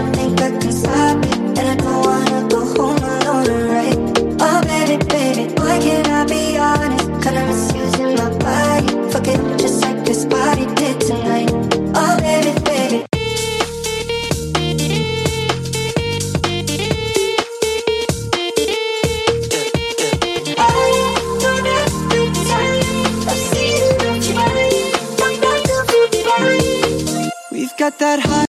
don't think I can stop it, and I don't wanna go home alone, right? Oh baby, baby, why can't I be honest? Kinda misusing my body, fuck it just like this body did tonight. Oh baby, baby. We've got that high